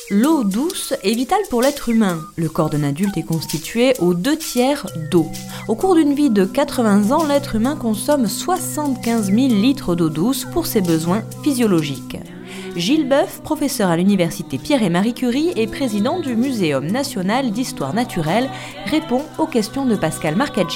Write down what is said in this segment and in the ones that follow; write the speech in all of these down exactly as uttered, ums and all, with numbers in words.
L'eau douce est vitale pour l'être humain. Le corps d'un adulte est constitué aux deux tiers d'eau. Au cours d'une vie de quatre-vingts ans, l'être humain consomme soixante-quinze mille litres d'eau douce pour ses besoins physiologiques. Gilles Boeuf, professeur à l'université Pierre et Marie Curie et président du Muséum national d'histoire naturelle, répond aux questions de Pascal Marcaggi.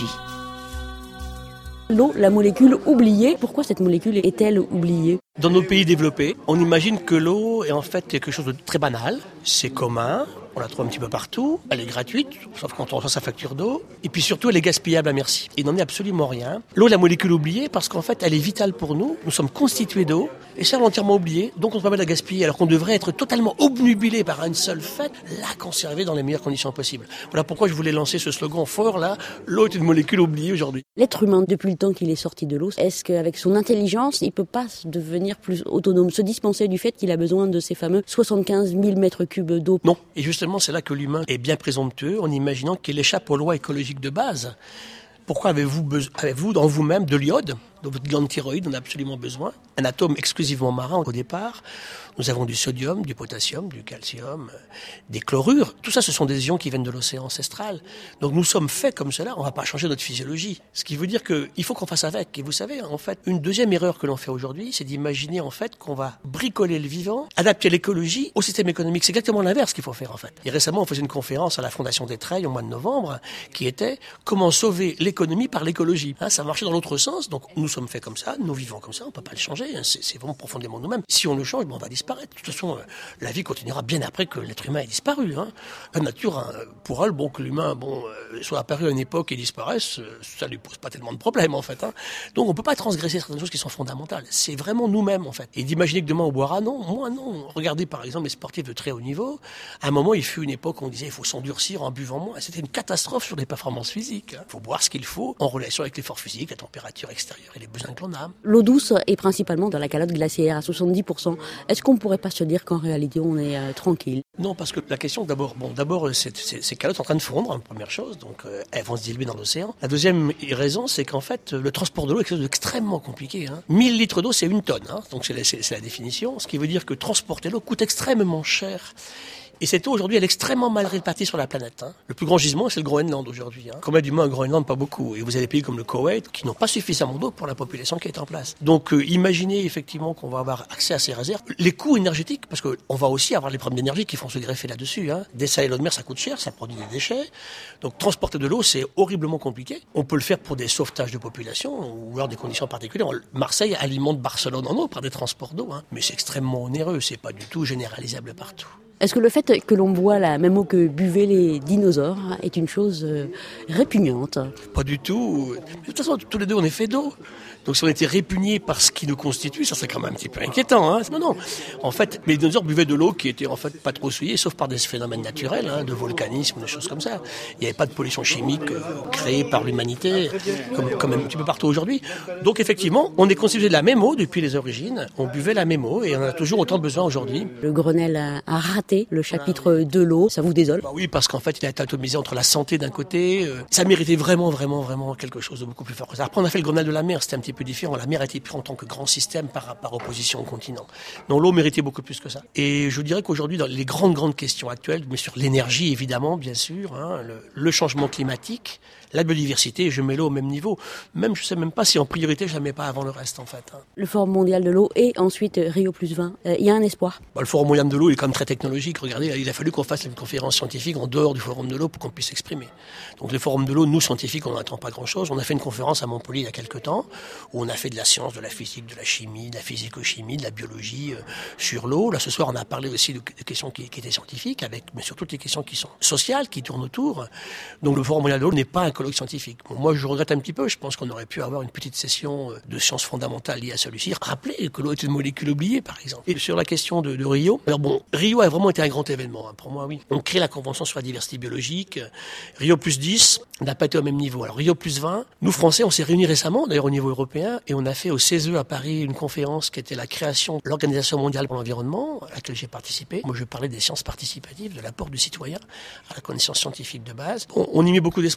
L'eau, la molécule oubliée, pourquoi cette molécule est-elle oubliée ? Dans nos pays développés, on imagine que l'eau est en fait quelque chose de très banal, c'est commun, on la trouve un petit peu partout, elle est gratuite, sauf quand on reçoit sa facture d'eau, et puis surtout elle est gaspillable à merci. Il n'en est absolument rien. L'eau est la molécule oubliée parce qu'en fait elle est vitale pour nous, nous sommes constitués d'eau, et ça on l'a entièrement oublié, donc on se permet de la gaspiller alors qu'on devrait être totalement obnubilé par une seule fête, la conserver dans les meilleures conditions possibles. Voilà pourquoi je voulais lancer ce slogan fort là, l'eau est une molécule oubliée aujourd'hui. L'être humain, depuis le temps qu'il est sorti de l'eau, est-ce qu'avec son intelligence, il peut pas devenir plus autonome, se dispenser du fait qu'il a besoin de ces fameux soixante-quinze mille mètres cubes d'eau? Non, et justement c'est là que l'humain est bien présomptueux en imaginant qu'il échappe aux lois écologiques de base. Pourquoi avez-vous, besoin, avez-vous dans vous-même de l'iode, dans votre glande thyroïde, on a absolument besoin, un atome exclusivement marin au départ. Nous avons du sodium, du potassium, du calcium, des chlorures. Tout ça, ce sont des ions qui viennent de l'océan ancestral. Donc nous sommes faits comme cela, on ne va pas changer notre physiologie. Ce qui veut dire qu'il faut qu'on fasse avec. Et vous savez, en fait, une deuxième erreur que l'on fait aujourd'hui, c'est d'imaginer en fait qu'on va bricoler le vivant, adapter l'écologie au système économique. C'est exactement l'inverse qu'il faut faire en fait. Et récemment, on faisait une conférence à la Fondation des Treilles au mois de novembre, qui était comment sauver l'économie par l'écologie. Hein, ça marchait dans l'autre sens, donc nous sommes faits comme ça, nous vivons comme ça, on ne peut pas le changer. C'est, c'est vraiment profondément nous-mêmes. Si on le change, ben on va disparaître. De toute façon, euh, la vie continuera bien après que l'être humain ait disparu. Hein. La nature, hein, pour elle, bon, que l'humain bon, euh, soit apparu à une époque et disparaisse, euh, ça ne lui pose pas tellement de problèmes, en fait. Hein. Donc on ne peut pas transgresser certaines choses qui sont fondamentales. C'est vraiment nous-mêmes, en fait. Et d'imaginer que demain on boira, non, moi non. Regardez, par exemple, les sportifs de très haut niveau. À un moment, il fut une époque où on disait il faut s'endurcir en buvant moins. C'était une catastrophe sur les performances physiques. Il hein. faut boire ce qu'il faut en relation avec l'effort physique, la température extérieure et les besoins que l'on a. L'eau douce est principalement dans la calotte glaciaire à soixante-dix pour cent. Est-ce qu'on ne pourrait pas se dire qu'en réalité on est euh, tranquille? Non, parce que la question d'abord, bon, d'abord c'est, c'est, ces calottes sont en train de fondre, hein, première chose, donc euh, elles vont se diluer dans l'océan. La deuxième raison, c'est qu'en fait le transport de l'eau est quelque chose d'extrêmement compliqué. Hein. mille litres d'eau, c'est une tonne, hein, donc c'est la, c'est, c'est la définition, ce qui veut dire que transporter l'eau coûte extrêmement cher. Et cette eau, aujourd'hui, elle est extrêmement mal répartie sur la planète. Hein. Le plus grand gisement, c'est le Groenland, aujourd'hui. Hein. Combien d'humains au Groenland? Pas beaucoup. Et vous avez des pays comme le Koweït qui n'ont pas suffisamment d'eau pour la population qui est en place. Donc, euh, imaginez effectivement qu'on va avoir accès à ces réserves. Les coûts énergétiques, parce qu'on va aussi avoir les problèmes d'énergie qui vont se greffer là-dessus. Hein. Dessaler l'eau de mer, ça coûte cher, ça produit des déchets. Donc, transporter de l'eau, c'est horriblement compliqué. On peut le faire pour des sauvetages de population ou alors des conditions particulières. Marseille alimente Barcelone en eau par des transports d'eau. Hein. Mais c'est extrêmement onéreux, c'est pas du tout généralisable partout. Est-ce que le fait que l'on boit la même eau que buvaient les dinosaures est une chose euh, répugnante? Pas du tout. De toute façon, tous les deux, on est faits d'eau. Donc si on était répugnés par ce qui nous constitue, ça serait quand même un petit peu inquiétant. Hein. Non, non. En fait, les dinosaures buvaient de l'eau qui était en fait pas trop souillée, sauf par des phénomènes naturels, hein, de volcanisme, des choses comme ça. Il n'y avait pas de pollution chimique euh, créée par l'humanité, comme, comme un petit peu partout aujourd'hui. Donc effectivement, on est constitué de la même eau depuis les origines. On buvait la même eau et on en a toujours autant besoin aujourd'hui. Le Grenelle a, a raté le chapitre de l'eau. Ça vous désole? Bah oui, parce qu'en fait, il a été atomisé entre la santé d'un côté. Euh, ça méritait vraiment, vraiment, vraiment quelque chose de beaucoup plus fort. Après, on a fait le Grenelle de la mer, c'était un petit peu différent. La mer a été prise en tant que grand système par, par opposition au continent. Donc l'eau méritait beaucoup plus que ça. Et je dirais qu'aujourd'hui, dans les grandes, grandes questions actuelles, mais sur l'énergie évidemment, bien sûr, hein, le, le changement climatique, la biodiversité, je mets l'eau au même niveau. Même, je ne sais même pas si en priorité, je ne la mets pas avant le reste en fait. Hein. Le Forum mondial de l'eau et ensuite Rio plus vingt. Il euh, y a un espoir? Bah, le Forum mondial de l'eau il est quand même très technologique. Regardez, il a fallu qu'on fasse une conférence scientifique en dehors du Forum de l'eau pour qu'on puisse s'exprimer. Donc le Forum de l'eau, nous scientifiques, on n'attend pas grand-chose. On a fait une conférence à Montpellier il y a quelques temps où on a fait de la science, de la physique, de la chimie, de la physico-chimie, de la biologie euh, sur l'eau. Là, ce soir, on a parlé aussi de, de questions qui, qui étaient scientifiques, avec, mais surtout des questions qui sont sociales, qui tournent autour. Donc le Forum mondial de l'eau n'est pas un colloque scientifique. Bon, moi, je regrette un petit peu. Je pense qu'on aurait pu avoir une petite session de sciences fondamentales liée à celui-ci. Rappeler que l'eau est une molécule oubliée, par exemple. Et sur la question de, de Rio, alors bon, Rio a vraiment été un grand événement. Hein, pour moi, oui. On crée la Convention sur la diversité biologique. Rio plus dix n'a pas été au même niveau. Alors Rio plus vingt, nous Français, on s'est réunis récemment, d'ailleurs au niveau européen, et on a fait au C E S E à Paris une conférence qui était la création de l'Organisation mondiale pour l'environnement, à laquelle j'ai participé. Moi, je parlais des sciences participatives, de l'apport du citoyen à la connaissance scientifique de base. On, on y met beaucoup d'espoir.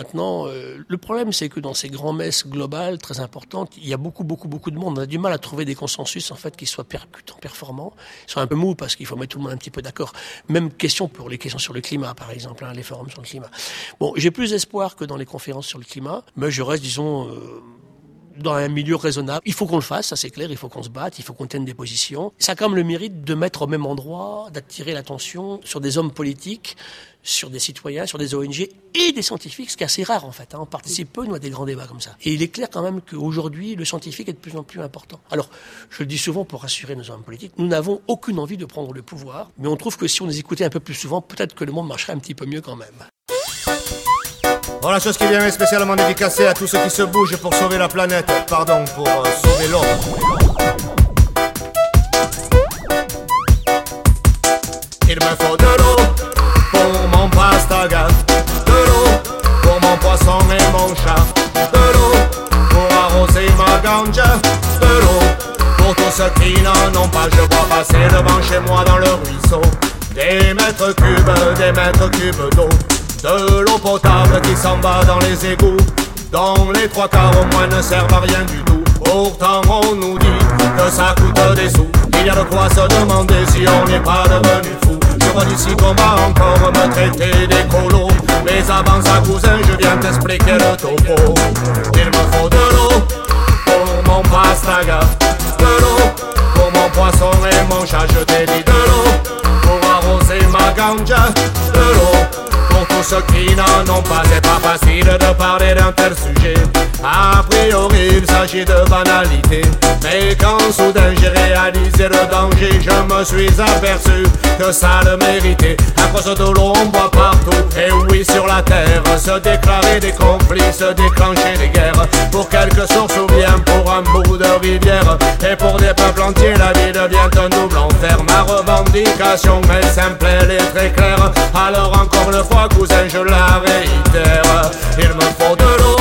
maintenant. Euh, le problème, c'est que dans ces grands messes globales très importantes, il y a beaucoup, beaucoup, beaucoup de monde. On a du mal à trouver des consensus en fait qui soient percutants, performants. Ils sont un peu mous parce qu'il faut mettre tout le monde un petit peu d'accord. Même question pour les questions sur le climat, par exemple, hein, les forums sur le climat. Bon, j'ai plus d'espoir que dans les conférences sur le climat, mais je reste, disons, euh, dans un milieu raisonnable. Il faut qu'on le fasse, ça c'est clair, il faut qu'on se batte, il faut qu'on tienne des positions. Ça a quand même le mérite de mettre au même endroit, d'attirer l'attention sur des hommes politiques, sur des citoyens, sur des O N G et des scientifiques, ce qui est assez rare en fait. Hein. On participe peu, nous, à des grands débats comme ça. Et il est clair quand même qu'aujourd'hui, le scientifique est de plus en plus important. Alors, je le dis souvent pour rassurer nos hommes politiques, nous n'avons aucune envie de prendre le pouvoir, mais on trouve que si on les écoutait un peu plus souvent, peut-être que le monde marcherait un petit peu mieux quand même. Bon, la chose qui vient est spécialement dédicacée à tous ceux qui se bougent pour sauver la planète. Pardon, pour euh, sauver l'homme. Il me faut de l'eau pour mon pastaga, de l'eau pour mon poisson et mon chat, de l'eau pour arroser ma ganja, de l'eau pour tous ceux qui n'en ont pas. Je vois passer devant chez moi dans le ruisseau des mètres cubes, des mètres cubes d'eau. De l'eau potable qui s'en va dans les égouts, dont les trois quarts au moins ne servent à rien du tout. Pourtant on nous dit que ça coûte des sous. Il y a de quoi se demander si on n'est pas devenu fou. Je vois d'ici qu'on va encore me traiter d'écolo, mais avant ça cousin je viens t'expliquer le topo. Il me faut de l'eau pour mon pastaga, de l'eau pour mon poisson et mon chat. Je t'ai dit de l'eau pour arroser ma ganja, de l'eau pour tous ceux qui n'en ont pas. C'est pas facile de parler d'un tel sujet. A priori il s'agit de banalité, mais quand soudain j'ai réalisé le danger, je me suis aperçu que ça le méritait. À cause de l'eau on boit partout, et oui sur la terre, se déclarer des conflits, se déclencher des guerres, pour quelques sources ou bien pour un bout de rivière. Et pour des peuples entiers la vie devient un double enfer. Ma revendication est simple, elle est très claire. Alors encore une fois cousin je la réitère. Il me faut de l'eau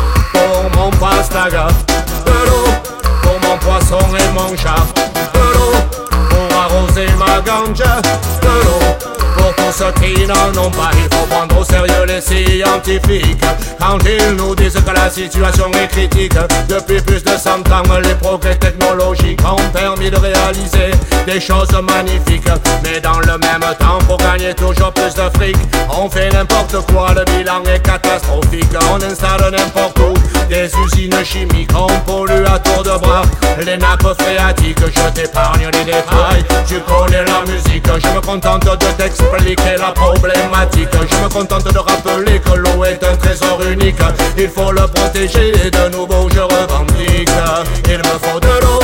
pour mon pastaga, de l'eau pour mon poisson et mon chat, de l'eau pour arroser ma ganja, de l'eau pour tous ceux qui n'en ont pas. Il faut prendre au sérieux les scientifiques quand ils nous disent que la situation est critique. Depuis plus de cent ans, les progrès technologiques ont permis de réaliser des choses magnifiques. Mais dans le même temps, pour gagner toujours plus de fric, on fait n'importe quoi, le bilan est catastrophique. On installe n'importe où des usines chimiques, on pollue à tour de bras les nappes phréatiques. Je t'épargne les détails, tu connais la musique. Je me contente de t'expliquer la problématique. Je me contente de rappeler que l'eau est un trésor unique. Il faut le protéger et de nouveau je revendique. Il me faut de l'eau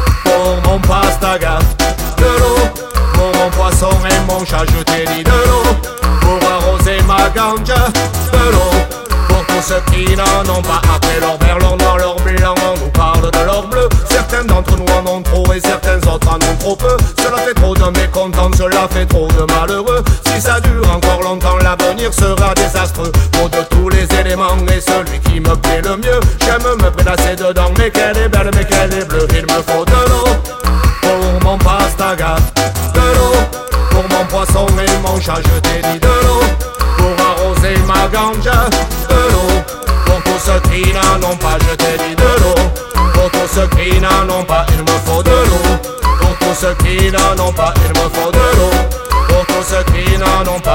pour mon pastaga, de l'eau pour mon poisson et mon chat. Je t'ai dit de l'eau pour arroser ma ganja, de l'eau pour tous ceux qui n'en ont pas. Après leur vert, leur noir, leur blanc, on nous parle de leur bleu. Certains d'entre nous en ont trop et certains autres en ont trop peu. Cela fait trop de mécontents, cela fait trop de malheureux. Si ça dure encore longtemps, l'avenir sera désastreux. Pour de tous les éléments et celui qui me plaît le mieux, j'aime me prélasser dedans, mais qu'elle est belle, mais qu'elle est bleue. Il me faut de l'eau pour mon pastaga, de l'eau pour mon poisson et mon chat. Je t'ai dit de l'eau pour arroser ma ganja, de l'eau pour tous ceux qui n'en ont pas. Je t'ai dit de l'eau pour tous ceux qui n'en ont pas. Il me faut de l'eau pour tous ceux qui n'en ont pas. Il me faut de l'eau pour tous ceux qui n'en ont pas.